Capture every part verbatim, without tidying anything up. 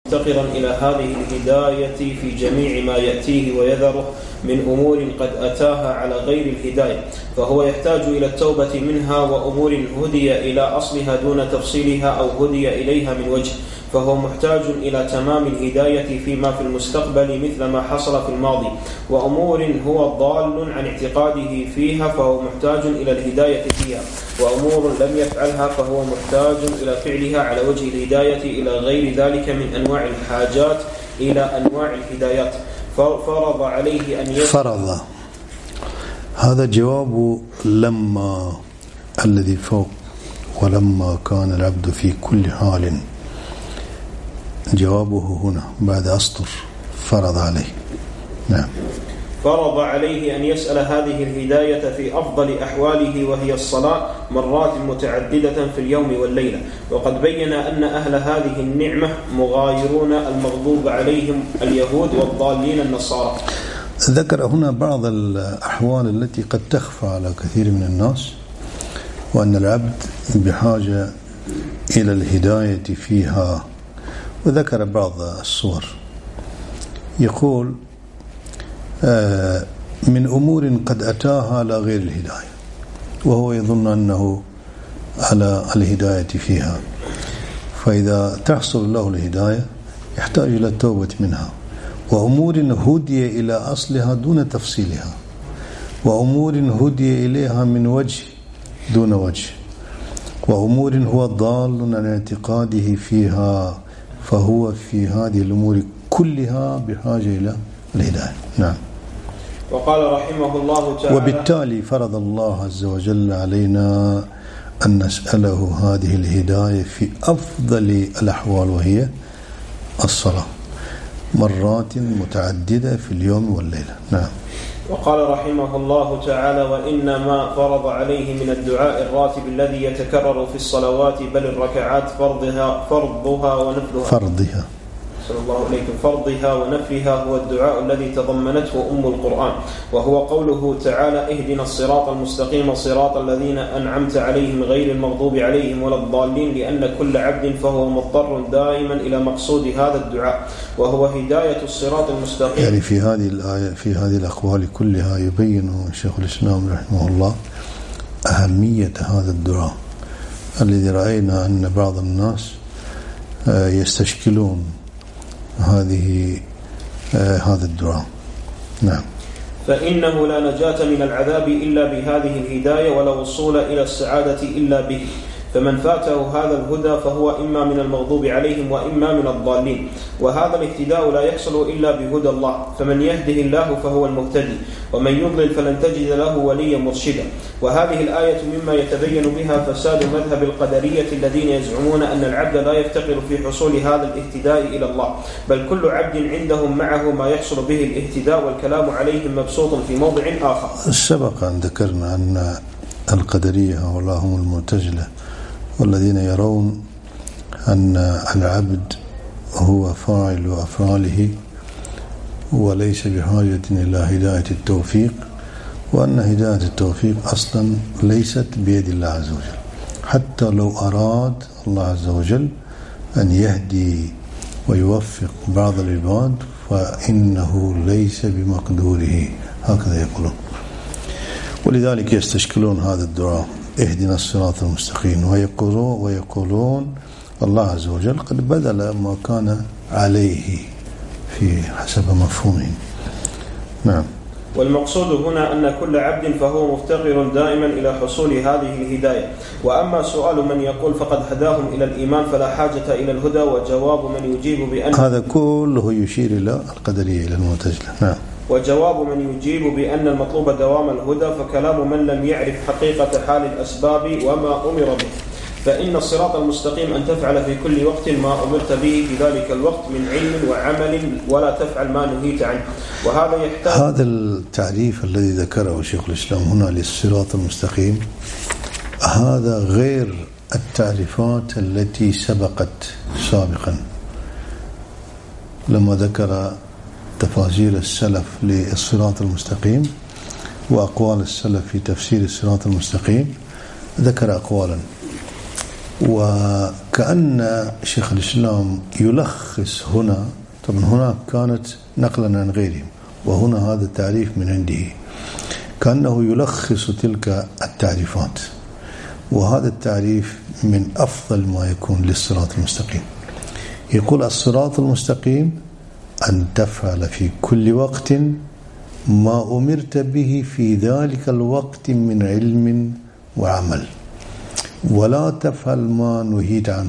مفتقرا إلى هذه الهداية في جميع ما يأتيه ويذره من أمور قد أتاها على غير الهداية، فهو يحتاج إلى التوبة منها، وأمور هدي إلى أصلها دون تفصيلها أو هدي إليها من وجه، فهو محتاج إلى تمام الهداية فيما في المستقبل مثل ما حصل في الماضي، وأمور هو ضال عن اعتقاده فيها فهو محتاج إلى الهداية فيها، وأمور لم يفعلها فهو محتاج إلى فعلها على وجه الهداية إلى غير ذلك من أنواع الحاجات إلى أنواع الهدايات. فرض عليه أن يفعل فرض. هذا جواب لما الذي فوق، ولما كان العبد في كل حال، جوابه هنا بعد أسطر فرض عليه. نعم. فرض عليه أن يسأل هذه الهداية في أفضل أحواله وهي الصلاة مرات متعددة في اليوم والليلة، وقد بين أن أهل هذه النعمة مغايرون المغضوب عليهم اليهود والضالين النصارى. ذكر هنا بعض الأحوال التي قد تخفى على كثير من الناس، وأن العبد بحاجة إلى الهداية فيها، وذكر بعض الصور. يقول من أمور قد أتاها على غير الهداية، وهو يظن أنه على الهداية فيها، فإذا تحصل له الهداية يحتاج إلى التوبة منها، وأمور هدي إلى أصلها دون تفصيلها، وأمور هدي إليها من وجه دون وجه، وأمور هو ضال عن اعتقاده فيها فهو في هذه الأمور كلها بحاجة إلى الهداية. نعم. وقال رحمه الله تعالى: وبالتالي فرض الله عز وجل علينا أن نسأله هذه الهداية في أفضل الأحوال وهي الصلاة مرات متعددة في اليوم والليلة. نعم. وقال رحمه الله تعالى: وإنما فرض عليه من الدعاء الراتب الذي يتكرر في الصلوات بل الركعات فرضها فرضها ونفلها فرضها صلى الله عليكم فرضها ونفلها هو الدعاء الذي تضمنته أم القرآن، وهو قوله تعالى: اهدنا الصراط المستقيم صراط الذين أنعمت عليهم غير المغضوب عليهم ولا الضالين، لأن كل عبد فهو مضطر دائما إلى مقصود هذا الدعاء وهو هداية الصراط المستقيم. يعني في هذه الآية في هذه الأقوال كلها يبين شيخ الإسلام رحمه الله أهمية هذا الدعاء الذي رأينا أن بعض الناس يستشكلون هذه آه هذا الدعاء. نعم. فإنه لا نجاة من العذاب إلا بهذه الهداية، ولا وصول إلى السعادة إلا به، فمن فاته هذا الهدى فهو إما من المغضوب عليهم وإما من الضالين، وهذا الاهتداء لا يحصل إلا بهدى الله، فمن يهده الله فهو المهتدي، ومن يضلل فلن تجد له وليا مرشدا. وهذه الآية مما يتبين بها فساد مذهب القدرية الذين يزعمون أن العبد لا يفتقر في حصول هذا الاهتداء إلى الله، بل كل عبد عندهم معه ما يحصل به الاهتداء، والكلام عليهم مبسوط في موضع آخر. سبق أن ذكرنا أن القدرية هؤلاء هم المعتزلة، والذين يرون أن العبد هو فاعل أفعاله وليس بحاجة إلى هداية التوفيق، وأن هداية التوفيق أصلا ليست بيد الله عز وجل، حتى لو أراد الله عز وجل أن يهدي ويوفق بعض العباد فإنه ليس بمقدوره، هكذا يقولون. ولذلك يستشكلون هذا الدعاء اهدنا الصراط المستقيم، ويقولون ويقولون الله عز وجل قد بدل ما كان عليه في حسب مفهومهم. نعم. والمقصود هنا أن كل عبد فهو مفتقر دائما إلى حصول هذه الهداية. وأما سؤال من يقول فقد هداهم إلى الإيمان فلا حاجة إلى الهدى، وجواب من يجيب بأن هذا كله يشير إلى القدرية إلى المعتزلة. نعم. وجواب من يجيب بأن المطلوب دوام الهدى فكلام من لم يعرف حقيقة حال الأسباب وما أمر به، فإن الصراط المستقيم أن تفعل في كل وقت ما أمرت به في ذلك الوقت من علم وعمل، ولا تفعل ما نهيت عنه. وهذا يحتاج هذا التعريف الذي ذكره شيخ الإسلام هنا للصراط المستقيم، هذا غير التعريفات التي سبقت سابقا لما ذكر تفاصيل السلف للصراط المستقيم وأقوال السلف في تفسير الصراط المستقيم. ذكر أقوالا وكأن شيخ الإسلام يلخص هنا، طبعا هناك كانت نقلا عن غيرهم، وهنا هذا التعريف من عنده، كأنه يلخص تلك التعريفات، وهذا التعريف من أفضل ما يكون للصراط المستقيم. يقول الصراط المستقيم أن تفعل في كل وقت ما أمرت به في ذلك الوقت من علم وعمل، ولا تفعل ما نهيت عنه.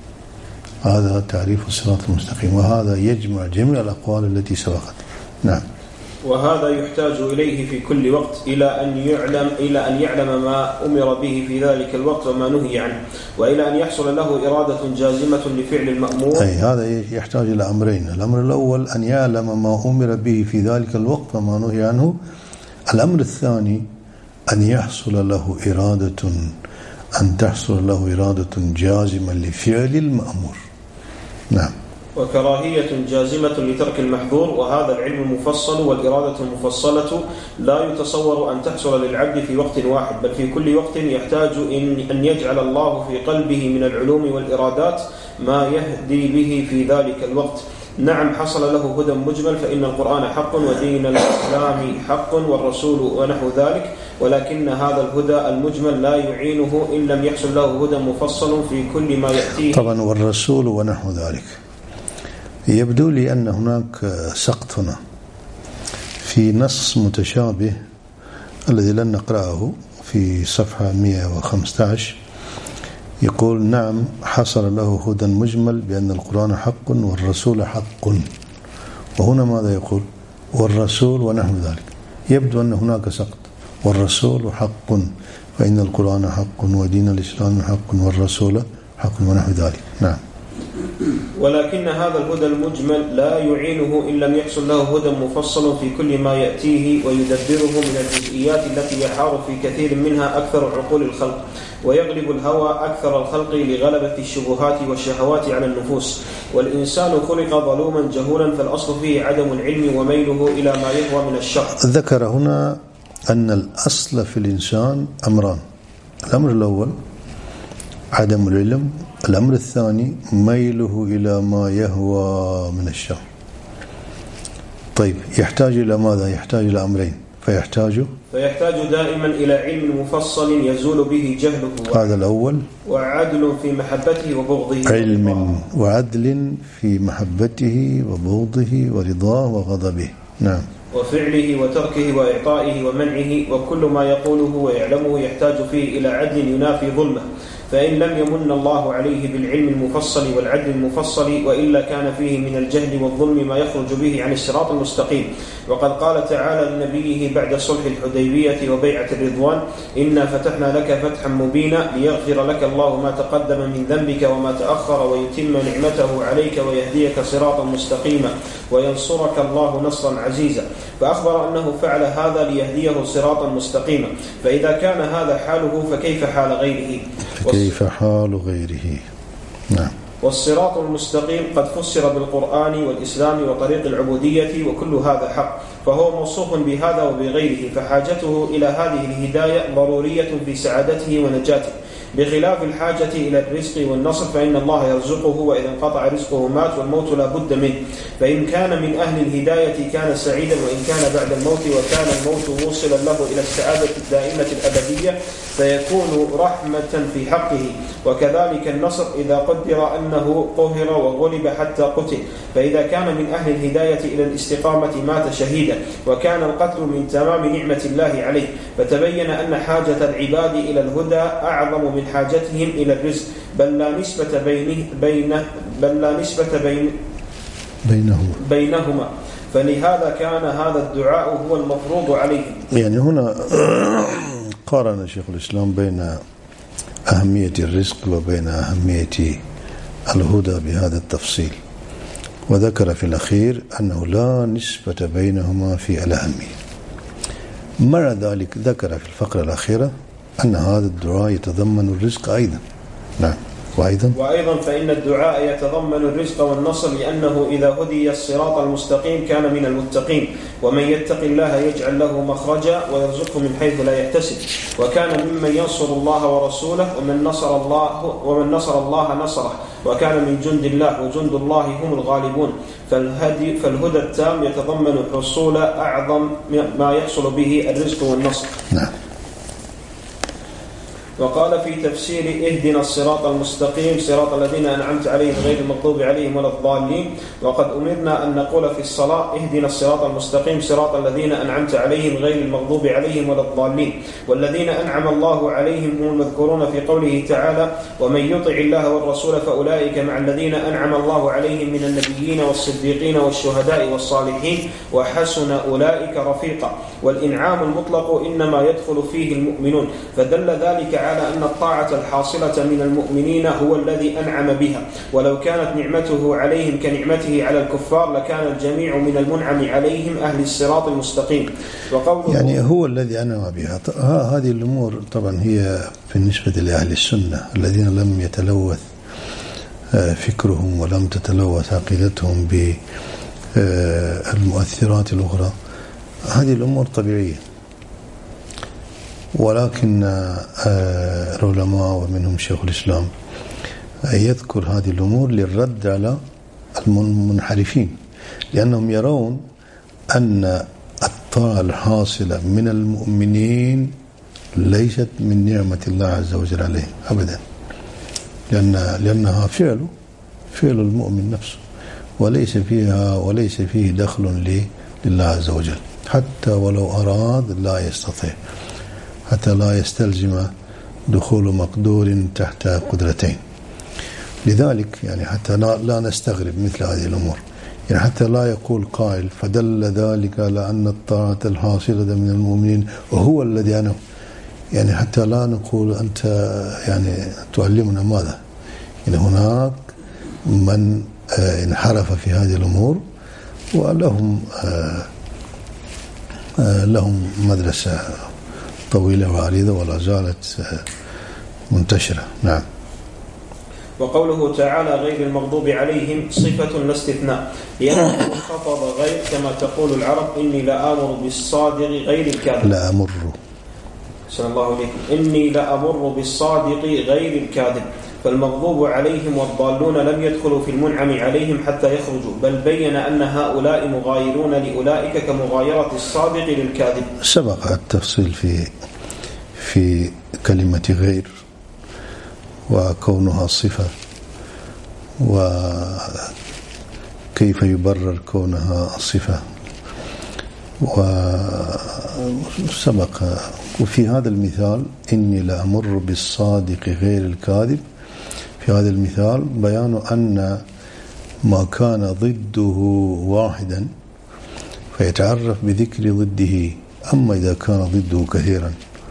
هذا تعريف الصراط المستقيم، وهذا يجمع جميع الأقوال التي سبقت. نعم. وهذا يحتاج إليه في كل وقت إلى أن يعلم إلى أن يعلم ما أمر به في ذلك الوقت وما نهي عنه، وإلى أن يحصل له إرادة جازمة لفعل المأمور. أي هذا يحتاج إلى أمرين: الأمر الأول أن يعلم ما أمر به في ذلك الوقت وما نهي عنه، الأمر الثاني أن يحصل له إرادة أن تحصل له إرادة جازمة لفعل المأمور. نعم. وكراهية جازمة لترك المحظور، وهذا العلم المفصل والإرادة المفصلة لا يتصور أن تحصل للعبد في وقت واحد، بل في كل وقت يحتاج أن يجعل الله في قلبه من العلوم والإرادات ما يهدي به في ذلك الوقت. نعم، حصل له هدى مجمل، فإن القرآن حق ودين الإسلام حق والرسول ونحو ذلك، ولكن هذا الهدى المجمل لا يعينه إن لم يحصل له هدى مفصل في كل ما يأتيه. طبعا والرسول ونحو ذلك، يبدو لي أن هناك سقط هنا في نص متشابه الذي لن نقرأه في صفحة مئة وخمسة عشر. يقول: نعم، حصل له هدى مجمل بأن القرآن حق والرسول حق. وهنا ماذا يقول؟ والرسول ونحو ذلك. يبدو أن هناك سقط. والرسول حق، فإن القرآن حق ودين الإسلام حق والرسول حق ونحو ذلك. نعم. ولكن هذا الهدى المجمل لا يعينه إن لم يحصل له هدى مفصل في كل ما يأتيه ويدبره من الجزئيات التي يحار في كثير منها أكثر عقول الخلق، ويغلب الهوى أكثر الخلق لغلبة الشبهات والشهوات على النفوس. والإنسان خلق ظلوما جهولا، فالأصل فيه عدم العلم وميله إلى ما يهوى من الشر. ذكر هنا أن الأصل في الإنسان أمران: الأمر الأول عدم العلم، الأمر الثاني ميله إلى ما يهوى من الشر. طيب، يحتاج إلى ماذا؟ يحتاج إلى أمرين، فيحتاج فيحتاج دائما إلى علم مفصل يزول به جهله، هذا الأول، وعدل في محبته وبغضه، علم وعدل في محبته وبغضه ورضاه وغضبه. نعم. وفعله وتركه وإعطائه ومنعه، وكل ما يقوله ويعلمه يحتاج فيه إلى عدل ينافي ظلمه، فإن لم يمن الله عليه بالعلم المفصل والعدل المفصل وإلا كان فيه من الجهل والظلم ما يخرج به عن الصراط المستقيم. وقد قال تعالى لنبيه بعد صلح الحديبية وبيعة الرضوان: إنا فتحنا لك فتحا مبينا ليغفر لك الله ما تقدم من ذنبك وما تأخر ويتم نعمته عليك ويهديك صراطا مستقيما وينصرك الله نصرا عزيزا. فأخبر أنه فعل هذا ليهديه صراطا مستقيما، فإذا كان هذا حاله فكيف حال غيره؟ كيف حال غيره؟ نعم. والصراط المستقيم قد فسر بالقرآن والإسلام وطريق العبودية، وكل هذا حق، فهو موصوف بهذا وبغيره، فحاجته إلى هذه الهداية ضرورية في سعادته ونجاته، بخلاف الحاجة إلى الرزق والنصر، فإن الله يرزقه، وإذا انقطع رزقه مات، والموت لا بد منه. فإن كان من أهل الهداية كان سعيدا، وإن كان بعد الموت وكان الموت موصلا له إلى السعادة الدائمة الأبدية فيكون رحمة في حقه. وكذلك النصر إذا قدر أنه قهر وغلب حتى قتل، فإذا كان من أهل الهداية إلى الاستقامة مات شهيدا، وكان القتل من تمام نعمة الله عليه. فتبين أن حاجة العباد إلى الهدى أعظم من حاجتهم إلى الرزق، بل لا نسبة بينه بين بل لا نسبة بين بينهما بينهما فلهذا كان هذا الدعاء هو المفروض عليه. يعني هنا قارن شيخ الإسلام بين أهمية الرزق وبين أهمية الهدى بهذا التفصيل، وذكر في الأخير أنه لا نسبة بينهما في الأهمية. مع ذلك ذكر في الفقرة الأخيرة أن هذا الدعاء يتضمن الرزق أيضا. نعم. وأيضا وأيضا فإن الدعاء يتضمن الرزق والنصر، لأنه إذا هدي الصراط المستقيم كان من المتقين. ومن يتق الله يجعل له مخرجا ويرزقه من حيث لا يحتسب، وكان ممن ينصر الله ورسوله، ومن نصر الله ومن نصر الله نصره، وكان من جند الله، وجند الله هم الغالبون. فالهدي فالهدى التام يتضمن حصول أعظم ما يحصل به الرزق والنصر. نعم. وقال في تفسير اهدنا الصراط المستقيم صراط الذين أنعمت عليهم غير المغضوب عليهم ولا الضالين. وقد أمرنا أن نقول في الصلاة اهدنا الصراط المستقيم صراط الذين أنعمت عليهم غير المغضوب عليهم ولا الضالين. والذين أنعم الله عليهم هم المذكورون في قوله تعالى ومن يطع الله والرسول فأولئك مع الذين أنعم الله عليهم من النبيين والصديقين والشهداء والصالحين وحسن أولئك رفيقا. والإنعام المطلق إنما يدخل فيه المؤمنون، فدل ذلك على أن الطاعة الحاصلة من المؤمنين هو الذي أنعم بها، ولو كانت نعمته عليهم كنعمته على الكفار لكان الجميع من المنعم عليهم أهل الصراط المستقيم. يعني هو الذي أنعم بها. هذه الأمور طبعا هي بالنسبة لأهل السنة الذين لم يتلوث فكرهم ولم تتلوث عقيدتهم بالمؤثرات الأخرى، هذه الأمور طبيعية. ولكن العلماء ومنهم شيخ الإسلام يذكر هذه الأمور للرد على المنحرفين، لأنهم يرون أن الطاعة الحاصلة من المؤمنين ليست من نعمة الله عز وجل عليهم أبدا، لأن لأنها فعل فعل المؤمن نفسه، وليس فيها وليس فيه دخل لله عز وجل، حتى ولو أراد لا يستطيع، حتى لا يستلزم دخول مقدور تحت قدرتين. لذلك يعني حتى لا, لا نستغرب مثل هذه الأمور، يعني حتى لا يقول قائل فدل ذلك على أن الطاعة الحاصلة من المؤمنين وهو الذي أنا، يعني حتى لا نقول أنت يعني تعلمنا ماذا. يعني هناك من انحرف في هذه الأمور ولهم لهم مدرسة طويلة وعريضة ولا زالت منتشرة. نعم. وقوله تعالى غير المغضوب عليهم صفة لا استثناء، لأنه خفض غير كما تقول العرب إني لآمر بالصادق غير الكاذب. لا أمر صلى الله عليكم إني لأمر بالصادق غير الكاذب. فالمغضوب عليهم والضالون لم يدخلوا في المنعم عليهم حتى يخرجوا، بل بين أن هؤلاء مغايرون لأولئك كمغايرة الصادق للكاذب. سبق التفصيل في في كلمة غير وكونها صفة، وكيف يبرر كونها صفة، وسبق وفي هذا المثال إني لأمر بالصادق غير الكاذب، في هذا المثال بيان أن ما كان ضده واحدا فيتعرف بذكر ضده، أما إذا كان ضده كثيرا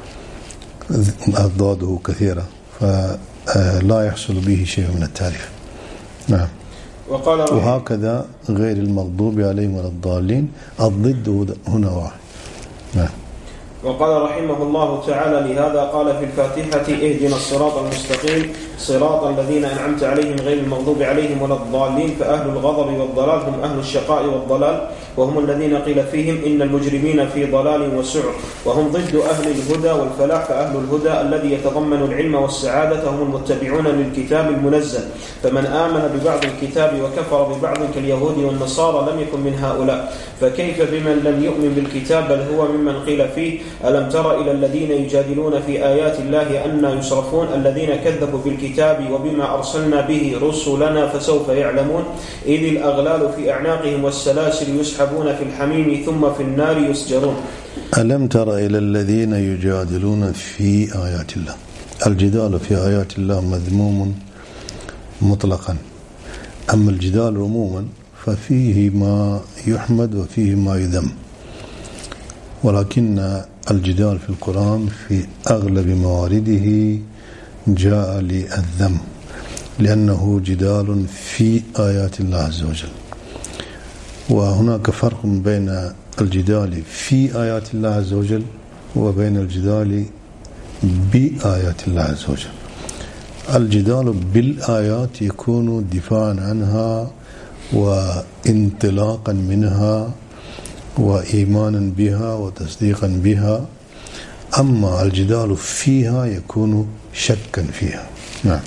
أضداده كثيرا فلا يحصل به شيء من التعريف. نعم. وقال وهكذا غير المغضوب عليهم ولا الضالين الضد هنا واحد. نعم. وقال رحمه الله تعالى لهذا قال في الفاتحة اهدنا الصراط المستقيم صراط الذين أنعمت عليهم غير المغضوب عليهم ولا الضالين. فأهل الغضب والضلال هم أهل الشقاء والضلال، وهم الذين قيل فيهم إن المجرمين في ضلال وسعر، وهم ضد أهل الهدى والفلاح. فأهل الهدى الذي يتضمن العلم والسعادة هم المتبعون للكتاب المنزل، فمن آمن ببعض الكتاب وكفر ببعض كاليهود والنصارى لم يكن من هؤلاء. فكيف بمن لم يؤمن بالكتاب بل هو ممن قيل فيه ألم تر إلى الذين يجادلون في آيات الله أنى يصرفون الذين كذبوا بالكتاب وبما أرسلنا به رسلنا فسوف يعلمون إذ الأغلال في أعناقهم والسلاسل يسحبون في الحميم ثم في النار يسجرون. ألم تر إلى الذين يجادلون في آيات الله. الجدال في آيات الله مذموم مطلقا، أما الجدال عموما ففيه ما يحمد وفيه ما يذم، ولكن الجدال في القرآن في أغلب موارده جاء للذم، لأنه جدال في آيات الله عز وجل. وهناك فرق بين الجدال في آيات الله عز وجل وبين الجدال بآيات الله عز وجل. الجدال بالآيات يكون دفاعا عنها وانطلاقا منها وإيمانا بها وتصديقا بها، أما الجدال فيها يكون شكا فيها. نعم.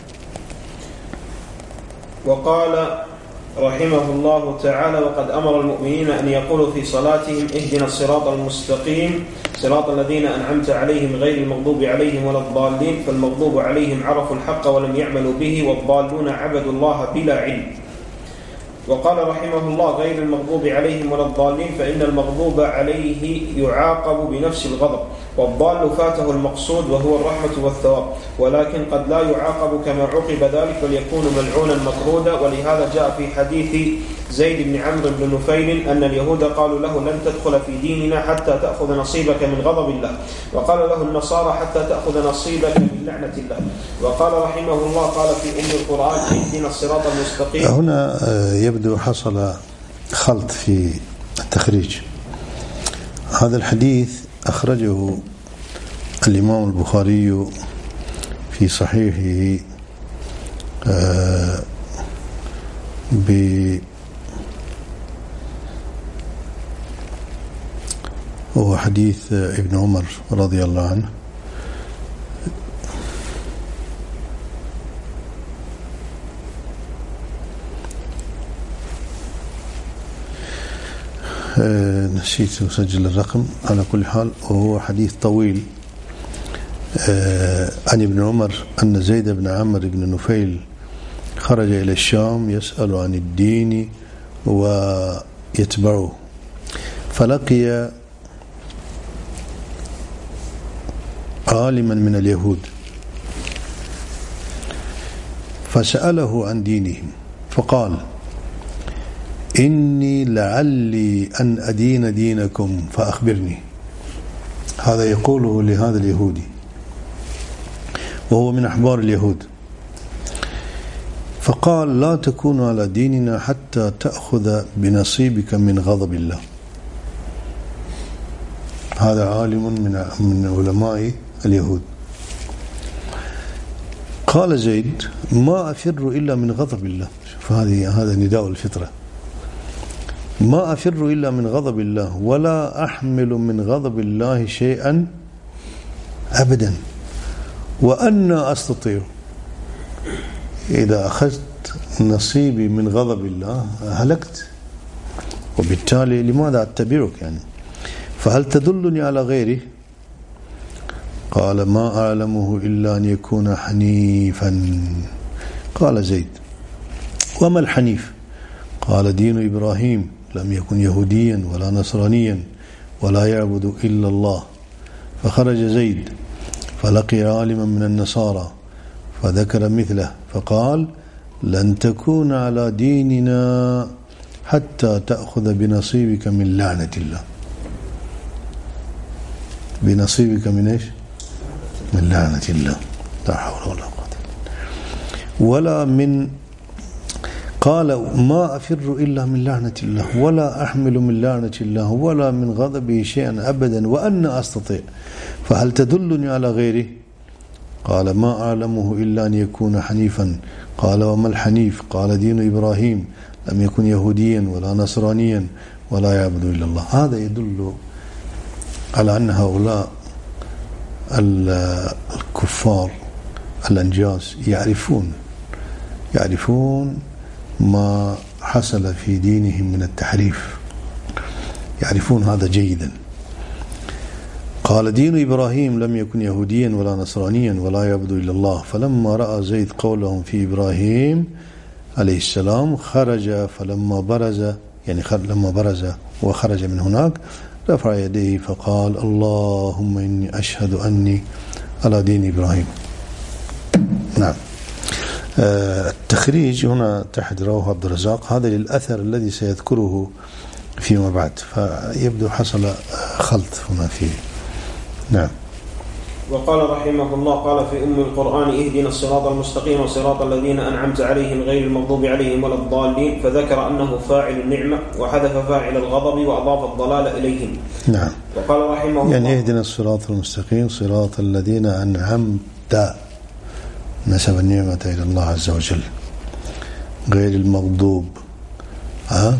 وقال رحمه الله تعالى: وقد أمر المؤمنين أن يقولوا في صلاتهم: اهدنا الصراط المستقيم صراط الذين أنعمت عليهم غير المغضوب عليهم ولا الضالين. فالمغضوب عليهم عرفوا الحق ولم يعملوا به، والضالون عبدوا الله بلا علم. وقال رحمه الله: غير المغضوب عليهم ولا الضالين، فإن المغضوب عليه يعاقب بنفس الغضب، والضال فاته المقصود وهو الرحمة والثواب، ولكن قد لا يعاقب كما عوقب ذلك، بل يكون ملعونا مطرودا. ولهذا جاء في حديث زيد بن عمرو بن نفيل أن اليهود قالوا له: لن تدخل في ديننا حتى تأخذ نصيبك من غضب الله. وقال له النصارى: حتى تأخذ نصيبك من لعنة الله. وقال رحمه الله: قال في أم القرآن: اهدنا الصراط المستقيم. هنا يبدو حصل خلط في التخريج. هذا الحديث أخرجه الإمام البخاري في صحيحه ب وهو حديث ابن عمر رضي الله عنه، نسيت أسجل الرقم. على كل حال وهو حديث طويل عن ابن عمر أن زيد بن عمرو بن نفيل خرج إلى الشام يسأل عن الدين ويتبعه، فلقي عالما من اليهود فسأله عن دينهم، فقال: إني لعلي أن أدين دينكم فأخبرني. هذا يقوله لهذا اليهودي وهو من أحبار اليهود. فقال: لا تكون على ديننا حتى تأخذ بنصيبك من غضب الله. هذا عالم من من علماء اليهود. قال زيد: ما أفر إلا من غضب الله. فهذه هذا نداء الفطرة. ما أفر إلا من غضب الله، ولا أحمل من غضب الله شيئا أبدا، وأنا أستطيع إذا أخذت نصيبي من غضب الله هلكت، وبالتالي لماذا أتبعك يعني؟ فهل تدلني على غيره؟ قال: ما أعلمه إلا أن يكون حنيفا. قال زيد: وما الحنيف؟ قال: دين إبراهيم، لم يكن يهوديا ولا نصرانيا ولا يعبد إلا الله. فخرج زيد فلقي عالما من النصارى فذكر مثله، فقال: لن تكون على ديننا حتى تأخذ بنصيبك من لعنة الله. بنصيبك من إيش؟ من لعنة الله. لا حول ولا قوة. ولا من قال: ما أفر إلا من لعنة الله، ولا أحمل من لعنة الله، ولا من غضبه شيئا أبدا، وأنا أستطيع. فهل تدلني على غيره؟ قال: ما أعلمه إلا أن يكون حنيفا. قال: وما الحنيف؟ قال: دين إبراهيم، لم يكن يهوديا ولا نصرانيا ولا يعبد إلا الله. هذا يدل على أن هؤلاء الكفار الأنجاس يعرفون يعرفون ما حصل في دينهم من التحريف، يعرفون هذا جيدا. قال: دين إبراهيم لم يكن يهوديا ولا نصرانيا ولا يعبد إلا الله. فلما رأى زيد قولهم في إبراهيم عليه السلام خرج، فلما برز يعني لما برز وخرج من هناك رفع يديه فقال: اللهم إني أشهد أني على دين إبراهيم. نعم. التخريج هنا تحت رواه عبد الرزاق، هذا للأثر الذي سيذكره فيما بعد، فيبدو حصل خلط هنا فيه. نعم. وقال رحمه الله: قال في أم القرآن: اهدنا الصراط المستقيم صراط الذين أنعمت عليهم غير المغضوب عليهم ولا الضالين. فذكر أنه فاعل النعمة وحذف فاعل الغضب وأضاف الضلال إليهم. نعم. وقال رحمه الله: يعني اهدنا الصراط المستقيم صراط الذين أنعمت نسب النعمة إلى الله عز وجل، غير المغضوب ها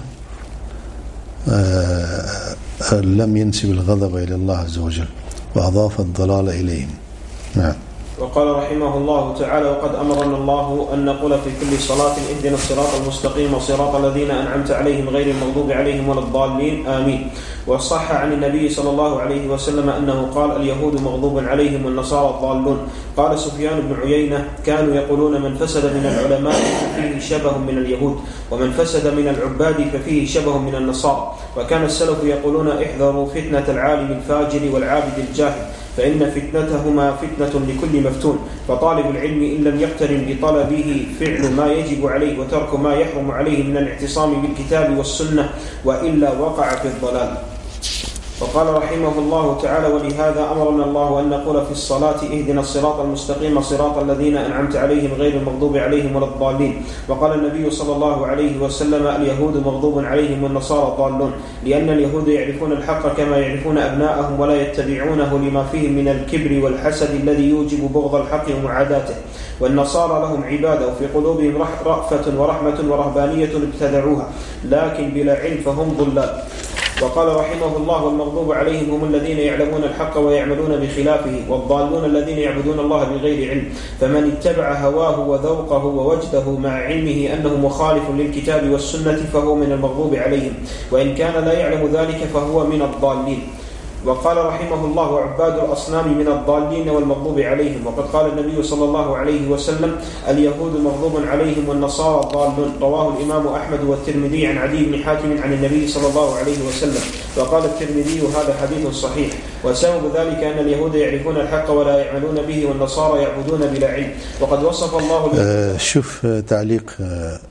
آه لم ينسب الغضب إلى الله عز وجل وأضاف الضلال إليهم. نعم. وقال رحمه الله تعالى: وقد أمرنا الله أن نقول في كل صلاة اهدنا الصراط المستقيم صراط الذين أنعمت عليهم غير المغضوب عليهم ولا الضالين آمين. وصح عن النبي صلى الله عليه وسلم أنه قال: اليهود مغضوب عليهم والنصارى الضالون. قال سفيان بن عيينة: كانوا يقولون من فسد من العلماء ففيه شبه من اليهود، ومن فسد من العباد ففيه شبه من النصارى. وكان السلف يقولون: احذروا فتنة العالم الفاجر والعابد الجاهل، فإن فتنتهما فتنة لكل مفتون. فطالب العلم إن لم يقترن بطلبه فعل ما يجب عليه وترك ما يحرم عليه من الاعتصام بالكتاب والسنة، وإلا وقع في الضلال. وقال رحمه الله تعالى: ولهذا أمرنا الله أن نقول في الصلاة اهدنا الصراط المستقيم صراط الذين أنعمت عليهم غير المغضوب عليهم ولا الضالين. وقال النبي صلى الله عليه وسلم: اليهود مغضوب عليهم والنصارى ضالون، لأن اليهود يعرفون الحق كما يعرفون أبناءهم ولا يتبعونه لما فيه من الكبر والحسد الذي يوجب بغض الحق ومعاداته. والنصارى لهم عبادة وفي قلوبهم رأفة ورحمة ورهبانية ابتدعوها، لكن بلا علم فهم ضلال. وقال رحمه الله: والمغضوب عليهم هم الذين يعلمون الحق ويعملون بخلافه، والضالون الذين يعبدون الله بغير علم. فمن اتبع هواه وذوقه ووجده مع علمه أنه مخالف للكتاب والسنة فهو من المغضوب عليهم، وإن كان لا يعلم ذلك فهو من الضالين. وقال رحمه الله: عباد الأصنام من الضالين والمغضوب عليهم. وقد قال النبي صلى الله عليه وسلم: اليهود مغضوب عليهم والنصارى الضالون. رواه الإمام أحمد والترمذي عن عدي بن حاتم عن النبي صلى الله عليه وسلم. وقال الترمذي: هذا حديث صحيح. وسبب ذلك أن اليهود يعرفون الحق ولا يعملون به، والنصارى يعبدون بلا علم. وقد وصف الله آه شوف تعليق آه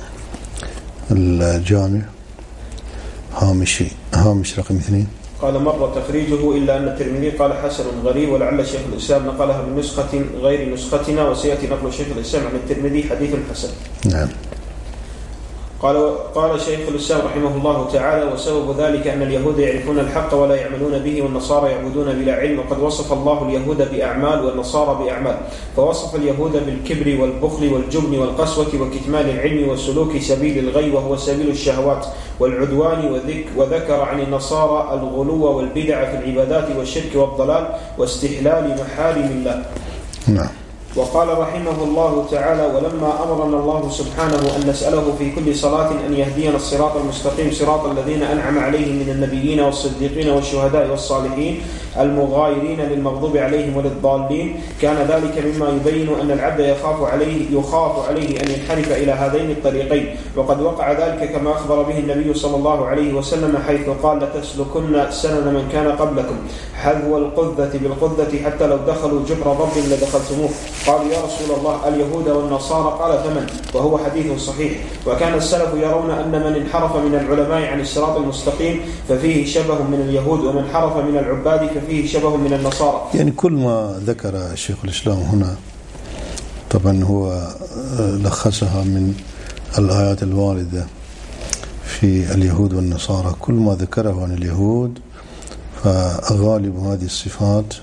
الجامع هامشي هامش رقم اثنين. قال: مر تخريجه إلا أن الترمذي قال حسن غريب، ولعل شيخ الإسلام نقلها بنسخة غير نسختنا، وسيأتي نقل شيخ الإسلام عن الترمذي حديث حسن. نعم. قال قال شيخ الإسلام رحمه الله تعالى: وسبب ذلك أن اليهود يعرفون الحق ولا يعملون به، والنصارى يعبدون بلا علم. وقد وصف الله اليهود بأعمال والنصارى بأعمال، فوصف اليهود بالكبر والبخل والجبن والقسوة وكتمان العلم وسلوك سبيل الغي وهو سبيل الشهوات والعدوان، وذكر عن النصارى الغلو والبدع في العبادات والشرك والضلال واستحلال محارم الله. نعم. وقال رحمه الله تعالى: ولما أمرنا الله سبحانه أن نسأله في كل صلاة أن يهدينا الصراط المستقيم صراط الذين أنعم عليهم من النبيين والصديقين والشهداء والصالحين المغايرين للمغضوب عليهم وللضالين، كان ذلك مما يبين أن العبد يخاف عليه يخاف عليه أن ينحرف إلى هذين الطريقين. وقد وقع ذلك كما أخبر به النبي صلى الله عليه وسلم، حيث قال: لتسلكن سنن من كان قبلكم حذو القذة بالقذة حتى لو دخلوا جحر ضب لدخلتموه. قالوا: يا رسول الله اليهود والنصارى؟ قال: فمن؟ وهو حديث صحيح. وكان السلف يرون أن من انحرف من العلماء عن الصراط المستقيم ففيه شبه من اليهود، ومن انحرف من العباد ففيه شبه من النصارى. يعني كل ما ذكر الشيخ الإسلام هنا طبعا هو لخصها من الآيات الواردة في اليهود والنصارى. كل ما ذكره عن اليهود فغالب هذه الصفات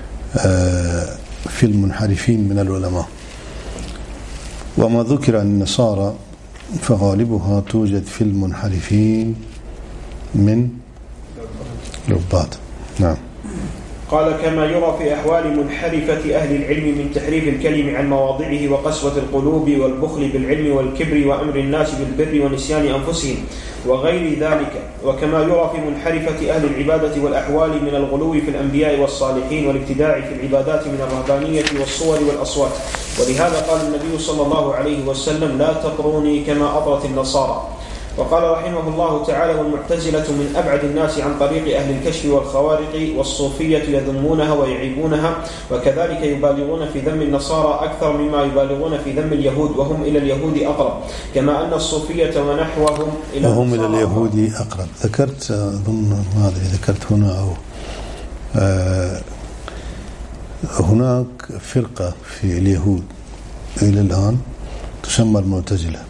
في المنحرفين من العلماء، وما ذكر عن النصارى فغالبها توجد في المنحرفين من العباد. نعم. قال: كما يرى في أحوال منحرفة أهل العلم من تحريف الكلم عن مواضعه وقسوة القلوب والبخل بالعلم والكبر وأمر الناس بالبر ونسيان أنفسهم وغير ذلك. وكما يرى في منحرفة أهل العبادة والأحوال من الغلو في الأنبياء والصالحين والابتداع في العبادات من الرهبانية والصور والأصوات. ولهذا قال النبي صلى الله عليه وسلم: لا تطروني كما أطرت النصارى. وقال رحمه الله تعالى: والمعتزلة من أبعد الناس عن طريق أهل الكشف والخوارق، والصوفية يذمونها ويعيبونها، وكذلك يبالغون في ذم النصارى أكثر مما يبالغون في ذم اليهود، وهم إلى اليهود أقرب، كما أن الصوفية ونحوهم إلى وهم إلى اليهود أقرب. ذكرت أظن ما أدري ذكرت هنا أو آه هناك فرقة في اليهود إلى الآن تسمى المعتزلة،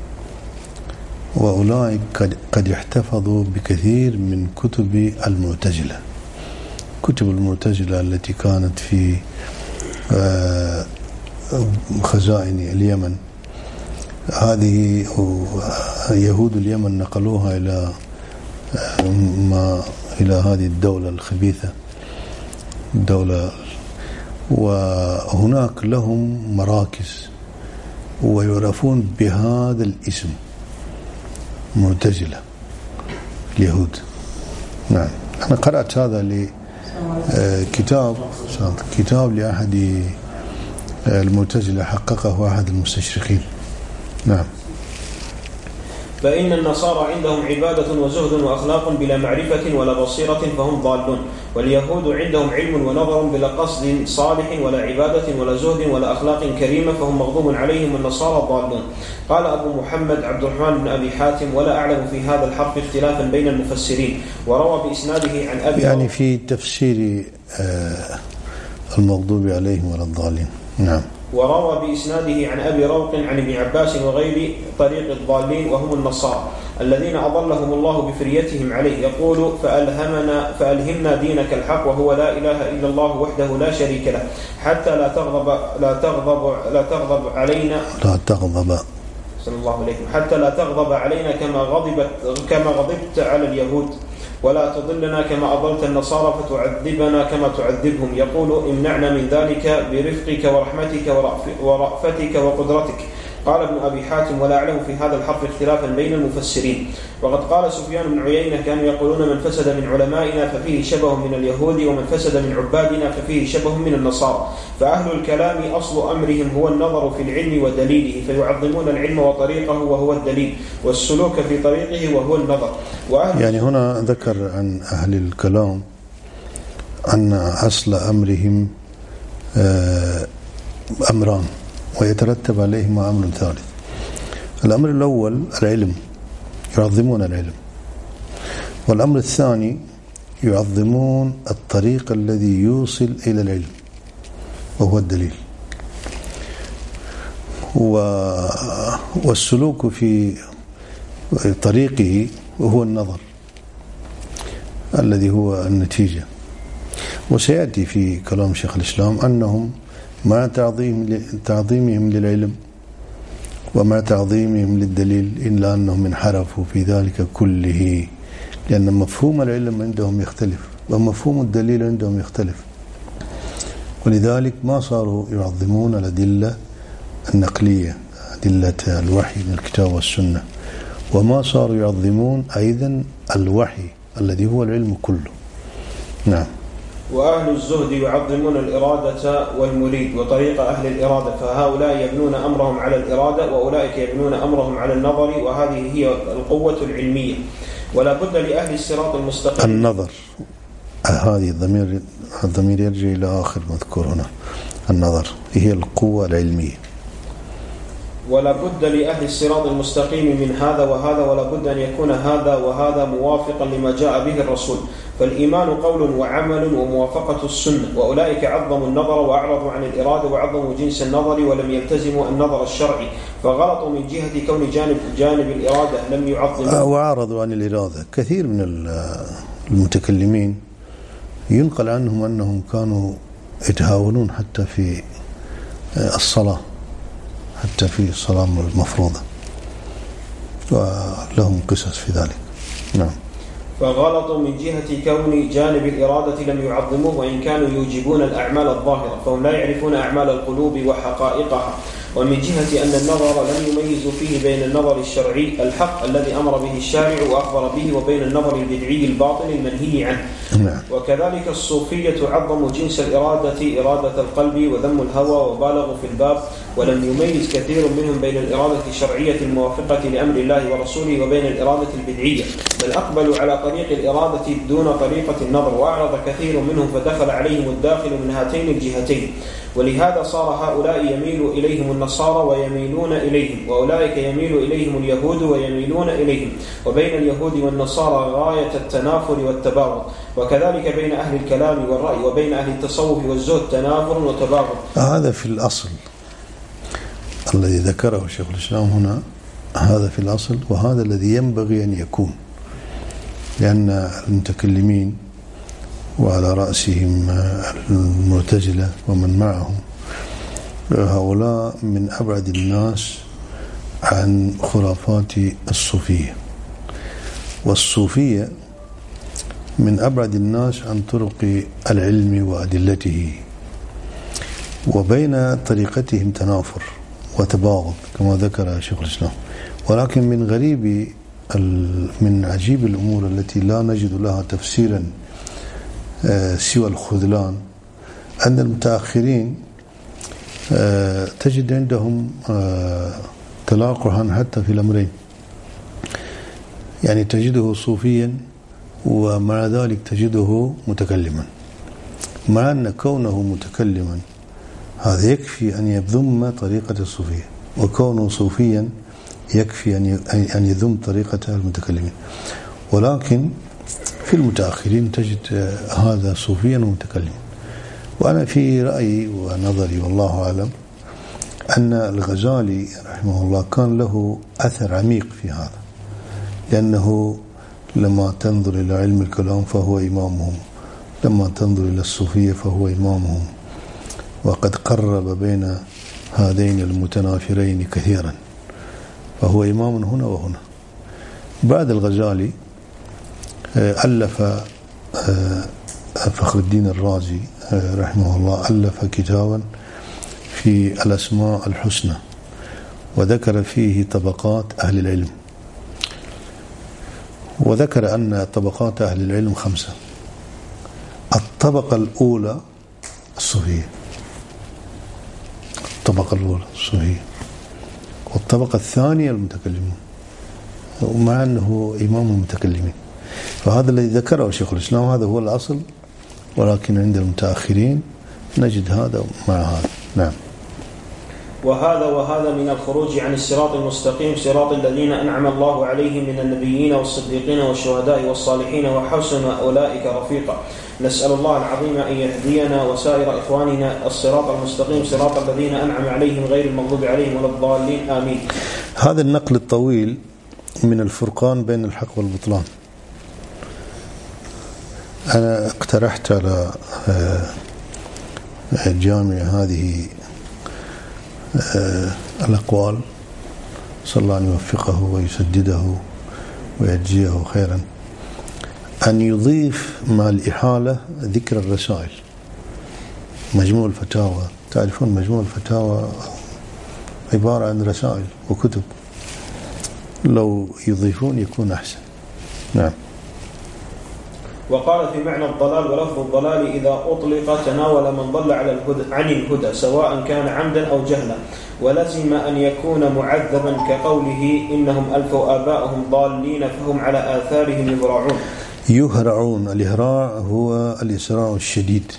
وأولئك قد احتفظوا بكثير من كتب المعتزلة. كتب المعتزلة التي كانت في خزائن اليمن، هذه يهود اليمن نقلوها إلى ما إلى هذه الدولة الخبيثة الدولة، وهناك لهم مراكز ويعرفون بهذا الاسم معتزلة اليهود. نعم، أنا قرأت هذا لكتاب كتاب لأحد المعتزلة حققه أحد المستشرقين. نعم. فإن النصارى عندهم عبادة وزهد وأخلاق بلا معرفة ولا بصيرة فهم ضالون، واليهود عندهم علم ونظر بلا قصد صالح ولا عبادة ولا زهد ولا أخلاق كريمة فهم مغضوب عليهم، والنصارى ضالون. قال أبو محمد عبد الرحمن بن أبي حاتم: ولا أعلم في هذا الحرف اختلافا بين المفسرين. وروى بإسناده عن أبي يعني في تفسير المغضوب عليهم ولا الضالين. نعم. وروى بإسناده عن أبي روق عن ابن عباس وغير طريق الضالين وهم النصارى الذين أضلهم الله بفريتهم عليه، يقول: فألهمنا فألهمنا دينك الحق وهو لا إله إلا الله وحده لا شريك له، حتى لا تغضب لا تغضب لا تغضب علينا لا تغضب صلى الله عليه حتى لا تغضب علينا كما غضبت كما غضبت على اليهود، ولا تضلنا كما أضلت النصارى فتعذبنا كما تعذبهم. يقول: امنعنا من ذلك برفقك ورحمتك ورأفتك وقدرتك. قال ابن أبي حاتم: ولا أعلم في هذا الحرف اختلافا بين المفسرين. وقد قال سفيان بن عيينة: كانوا يقولون من فسد من علمائنا ففيه شبه من اليهود، ومن فسد من عبادنا ففيه شبه من النصارى. فأهل الكلام أصل أمرهم هو النظر في العلم ودليله، فيعظمون العلم وطريقه وهو الدليل، والسلوك في طريقه وهو النظر. يعني هنا ذكر عن أهل الكلام أن أصل أمرهم أمران ويترتب عليهما أمر ثالث. الأمر الأول العلم، يعظمون العلم، والأمر الثاني يعظمون الطريق الذي يوصل إلى العلم وهو الدليل، والسلوك في طريقه وهو النظر الذي هو النتيجة. وسيأتي في كلام شيخ الإسلام أنهم مع تعظيم تعظيمهم للعلم ومع تعظيمهم للدليل إلا أنهم انحرفوا في ذلك كله، لأن مفهوم العلم عندهم يختلف ومفهوم الدليل عندهم يختلف، ولذلك ما صاروا يعظمون الأدلة النقلية، أدلة الوحي من الكتاب والسنة، وما صاروا يعظمون أيضا الوحي الذي هو العلم كله. نعم. وأهل الزهد يعظمون الإرادة والمريد وطريق أهل الإرادة، فهؤلاء يبنون أمرهم على الإرادة، وأولئك يبنون أمرهم على النظر، وهذه هي القوة العلمية. ولا بد لأهل الصراط المستقيم النظر، هذه الضمير الضمير يرجع إلى آخر مذكور هنا، النظر هي القوة العلمية. ولا بد لأهل الصراط المستقيم من هذا وهذا، ولا بد أن يكون هذا وهذا موافقا لما جاء به الرسول. فالإيمان قول وعمل وموافقة السنة، وأولئك عظموا النظر وأعرضوا عن الإرادة وعظموا جنس النظر ولم يلتزموا النظر الشرعي، فغلطوا من جهة كون جانب جانب الإرادة لم يعظموا وأعرضوا عن الإرادة. كثير من المتكلمين ينقل عنهم أنهم كانوا يتهاونون حتى في الصلاة، حتى في الصلاة المفروضة، ولهم قصص في ذلك. نعم. فغلطوا من جهة كون جانب الإرادة لم يعظموه، وإن كانوا يوجبون الأعمال الظاهرة فهم لا يعرفون أعمال القلوب وحقائقها. ومن جهة أن النظر لم يميزوا فيه بين النظر الشرعي الحق الذي أمر به الشارع وأخبر به وبين النظر البدعي الباطل المنهي عنه. نعم. وكذلك الصوفية عظموا جنس الإرادة إرادة القلب وذم الهوى وبالغوا في الباب، ولم يميز كثير منهم بين الإرادة الشرعية الموافقة لأمر الله ورسوله وبين الإرادة البدعية، بل أقبلوا على طريق الإرادة دون طريقة النظر، وأعرض كثير منهم فدخل عليهم الداخل من هاتين الجهتين. ولهذا صار هؤلاء يميل إليهم النصارى ويميلون إليهم، وأولئك يميل إليهم اليهود ويميلون إليهم، وبين اليهود والنصارى غاية التنافر والتباغض. وكذلك بين أهل الكلام والرأي وبين أهل التصوف والزهد تنافر وتباغض. هذا في الأصل الذي ذكره شيخ الإسلام هنا، هذا في الأصل، وهذا الذي ينبغي أن يكون، لأن المتكلمين وعلى رأسهم المعتزلة ومن معهم هؤلاء من أبعد الناس عن خرافات الصوفية، والصوفية من أبعد الناس عن طرق العلم وأدلته، وبين طريقتهم تنافر وتباغض كما ذكر شيخ الإسلام. ولكن من غريب من عجيب الأمور التي لا نجد لها تفسيرا سوى الخذلان أن المتأخرين تجد عندهم تلاقحا حتى في الأمرين، يعني تجده صوفيا ومع ذلك تجده متكلما، مع أن كونه متكلما هذا يكفي أن يذم طريقة الصوفية، وكونه صوفيا يكفي أن يذم طريقة المتكلمين. ولكن في المتأخرين تجد هذا صوفيا ومتكلما. وأنا في رأيي ونظري والله أعلم أن الغزالي رحمه الله كان له أثر عميق في هذا، لأنه لما تنظر إلى علم الكلام فهو إمامهم، لما تنظر إلى الصوفية فهو إمامهم، وقد قرب بين هذين المتنافرين كثيرا، فهو إمام هنا وهنا. بعد الغزالي ألف فخر الدين الرازي رحمه الله ألف كتابا في الأسماء الحسنى، وذكر فيه طبقات أهل العلم، وذكر أن طبقات أهل العلم خمسة. الطبقة الأولى الصوفية، الطبقة الأولى الصوفية، والطبقة الثانية المتكلمون، ومع أنه إمام المتكلمين. فهذا الذي ذكره شيخ الإسلام هذا هو الأصل، ولكن عند المتأخرين نجد هذا مع هذا. نعم. وهذا وهذا من الخروج عن الصراط المستقيم، صراط الذين أنعم الله عليهم من النبيين والصديقين والشهداء والصالحين وحسن أولئك رفيقا. نسأل الله العظيم أن يهدينا وسائر إخواننا الصراط المستقيم، صراط الذين أنعم عليهم غير المغضوب عليهم ولا الضالين، آمين. هذا النقل الطويل من الفرقان بين الحق والبطلان، أنا اقترحت على الجامع هذه الأقوال، صلى الله أن يوفقه ويسدده ويجزيه خيرا، أن يضيف مع الإحالة ذكر الرسائل، مجموع الفتاوى. تعرفون مجموع الفتاوى عبارة عن رسائل وكتب، لو يضيفون يكون أحسن. نعم. وقال في معنى الضلال: ولفظ الضلال إذا أطلق تناول من ضل على الهدى عن الهدى سواء كان عمدا أو جهلا، ولزم أن يكون معذبا كقوله: إنهم ألفوا آباءهم ضالين فهم على آثارهم يهرعون. يهرعون، الإهراع هو الإسراع الشديد.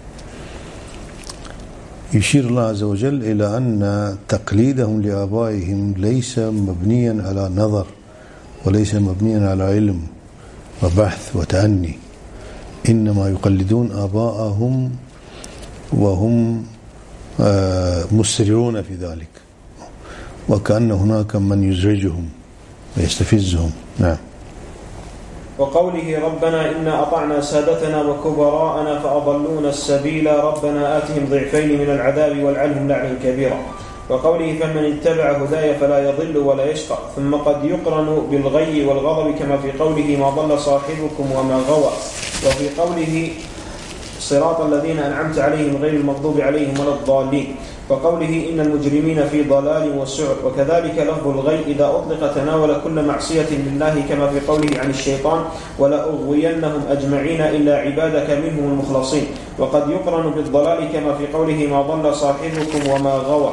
يشير الله عز وجل إلى أن تقليدهم لآبائهم ليس مبنيا على نظر، وليس مبنيا على علم وبحث وتأني، إنما يقلدون آباءهم وهم مسرعون في ذلك، وكأن هناك من يزعجهم ويستفزهم. نعم. وقوله: ربنا إنا أطعنا سادتنا وكبراءنا فأضلونا السبيل ربنا آتهم ضعفين من العذاب والعنهم لعنا كبيرا. وقوله: فمن اتبع هداي فلا يضل ولا يشقى. ثم قد يقرن بالغي والغضب كما في قوله: ما ضل صاحبكم وما غوى. وفي قوله: صراط الذين أنعمت عليهم غير المغضوب عليهم ولا الضالين. وقوله: إن المجرمين في ضلال وسعر. وكذلك لفظ الغي إذا أطلق تناول كل معصية لله كما في قوله عن الشيطان: ولأغوينهم أجمعين إلا عبادك منهم المخلصين. وقد يقرن بالضلال كما في قوله: ما ضل صاحبكم وما غوى.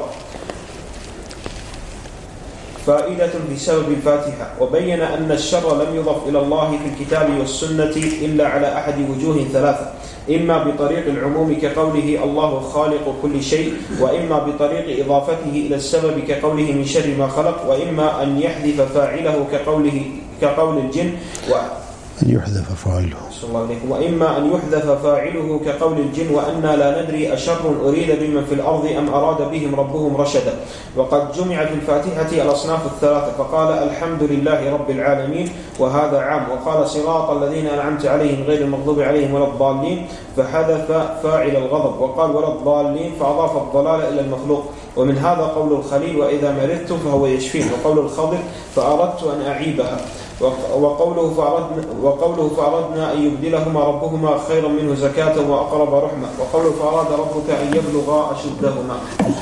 فائدة بسبب الفاتحة. وبين أن الشر لم يضف إلى الله في الكتاب والسنة إلا على أحد وجوه ثلاثة: إما بطريق العموم كقوله: الله خالق كل شيء، وإما بطريق إضافته إلى السبب كقوله: من شر ما خلق، وإما أن يحذف فاعله كقوله كقول الجن و أن يحذف فاعله. صلى الله عليه. وإما أن يحذف فاعله كقول الجن وأنا لا ندري أشر أريد بمن في الأرض أم أراد بهم ربهم رشدا. وقد جمع في الفاتحة الأصناف الثلاثة فقال الحمد لله رب العالمين وهذا عام، وقال صراط الذين أنعمت عليهم غير المغضوب عليهم ولا الضالين فحذف فاعل الغضب، وقال ولا الضالين فأضاف الضلال إلى المخلوق. ومن هذا قول الخليل وإذا مرضت فهو يشفين، وقول الخضر فأردت أن أعيبها، وقوله فأردنا, وقوله فأردنا أن يبدلهما ربهما خيرا منه زكاة وأقرب رحمة، وقوله فأراد ربك أن يبلغا أشدهما.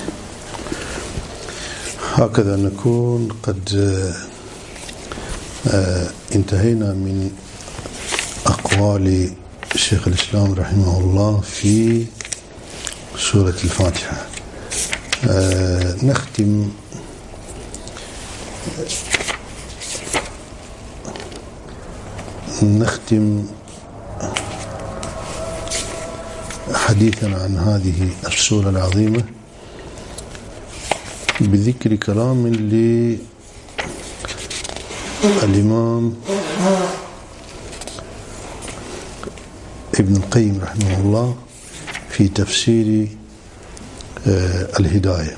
هكذا نكون قد انتهينا من أقوال شيخ الإسلام رحمه الله في سورة الفاتحة. نختم نختم حديثنا عن هذه السورة العظيمة بذكر كلام للإمام ابن القيم رحمه الله في تفسير الهداية.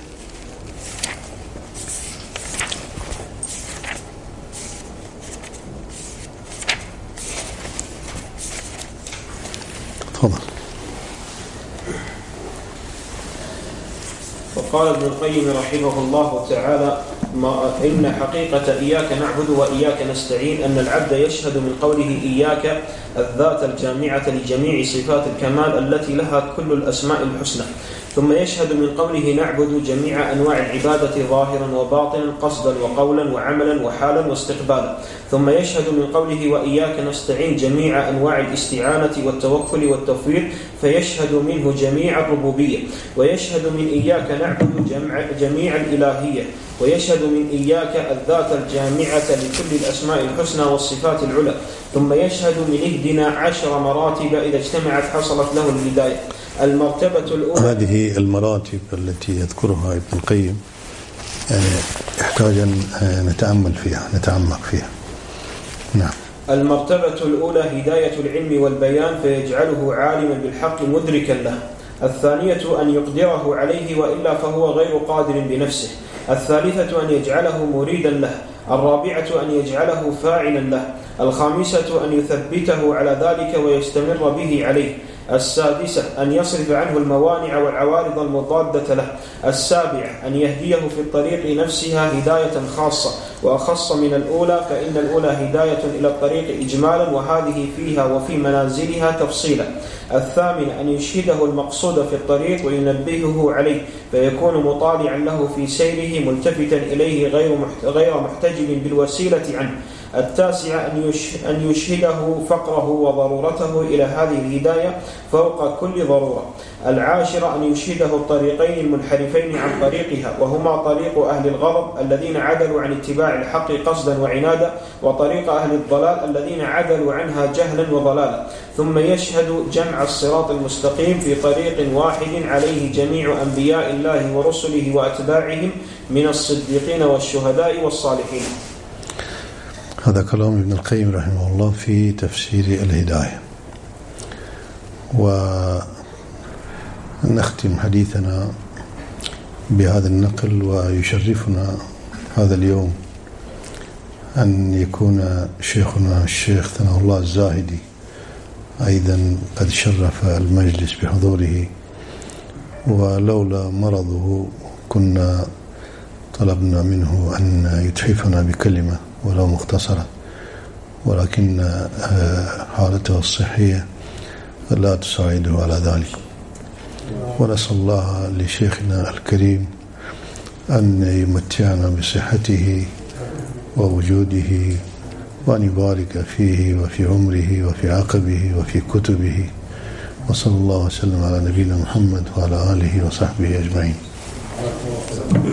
تفضل. وقال ابن القيم رحمه الله تعالى ما إن حقيقة إياك نعبد وإياك نستعين أن العبد يشهد من قوله إياك الذات الجامعة لجميع صفات الكمال التي لها كل الأسماء الحسنى، ثم يشهد من قوله نعبد جميع أنواع العبادة ظاهرا وباطنا قصدا وقولا وعملا وحالا واستقبالا، ثم يشهد من قوله وإياك نستعين جميع أنواع الاستعانة والتوكل والتفويض فيشهد منه جميع الربوبية، ويشهد من إياك نعبد جمع جميع الإلهية، ويشهد من إياك الذات الجامعة لكل الأسماء الحسنى والصفات العلى، ثم يشهد من اهدنا عشر مراتب إذا اجتمعت حصلت له الهداية. المرتبة الأولى هذه المراتب التي يذكرها ابن القيم يعني يحتاج أن نتأمل فيها نتعمق فيها. نعم. المرتبة الأولى هداية العلم والبيان فيجعله عالما بالحق مدركا له. الثانية أن يقدره عليه وإلا فهو غير قادر بنفسه. الثالثة أن يجعله مريدا له. الرابعة أن يجعله فاعلا له. الخامسة أن يثبته على ذلك ويستمر به عليه. السادسة أن يصرف عنه الموانع والعوارض المضادة له. السابعة أن يهديه في الطريق نفسها هداية خاصة وأخص من الأولى، فإن الأولى هداية إلى الطريق إجمالا وهذه فيها وفي منازلها تفصيلا. الثامنة أن يشهده المقصود في الطريق وينبهه عليه فيكون مطالعا له في سيره ملتفتا إليه غير محتجب بالوسيلة عنه. التاسعة أن يشهده فقره وضرورته إلى هذه الهداية فوق كل ضرورة. العاشرة أن يشهده الطريقين المنحرفين عن طريقها وهما طريق أهل الغضب الذين عدلوا عن اتباع الحق قصدا وعنادا، وطريق أهل الضلال الذين عدلوا عنها جهلا وضلالا. ثم يشهد جمع الصراط المستقيم في طريق واحد عليه جميع أنبياء الله ورسله وأتباعهم من الصديقين والشهداء والصالحين. هذا كلام ابن القيم رحمه الله في تفسير الهداية. ونختم حديثنا بهذا النقل، ويشرفنا هذا اليوم أن يكون شيخنا الشيخ ثناء الله الزاهدي أيضا قد شرف المجلس بحضوره، ولولا مرضه كنا طلبنا منه أن يتحفنا بكلمة ولو مختصرة، ولكن حالته الصحية لا تساعده على ذلك. ونسأل الله لشيخنا الكريم أن يمتعنا بصحته ووجوده، وأن يبارك فيه وفي عمره وفي عقبه وفي كتبه، وصلى الله وسلم على نبينا محمد وعلى آله وصحبه أجمعين.